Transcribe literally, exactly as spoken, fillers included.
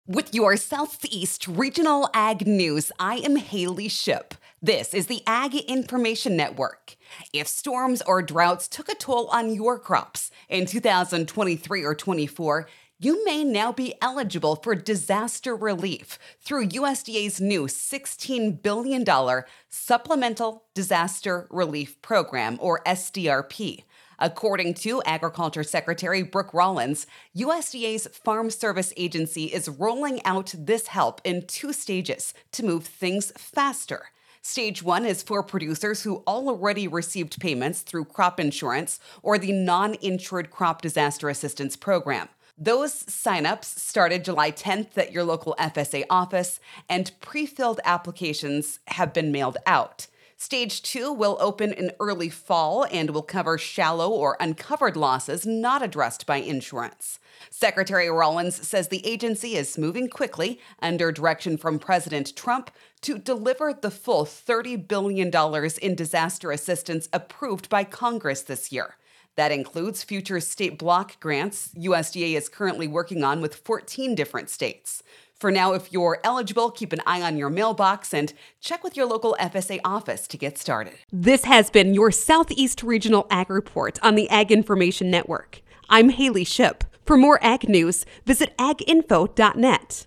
With your Southeast Regional Ag News, I am Haley Ship. This is the Ag Information Network. If storms or droughts took a toll on your crops in two thousand twenty-three or twenty-four, you may now be eligible for disaster relief through U S D A's new sixteen billion dollars Supplemental Disaster Relief Program, or S D R P. According to Agriculture Secretary Brooke Rollins, U S D A's Farm Service Agency is rolling out this help in two stages to move things faster. Stage one is for producers who already received payments through crop insurance or the Non-Insured Crop Disaster Assistance Program. Those signups started July tenth at your local F S A office, and pre-filled applications have been mailed out. Stage two will open in early fall and will cover shallow or uncovered losses not addressed by insurance. Secretary Rollins says the agency is moving quickly under direction from President Trump to deliver the full thirty billion dollars in disaster assistance approved by Congress this year. That includes future state block grants U S D A is currently working on with fourteen different states. For now, if you're eligible, keep an eye on your mailbox and check with your local F S A office to get started. This has been your Southeast Regional Ag Report on the Ag Information Network. I'm Haley Ship. For more ag news, visit ag info dot net.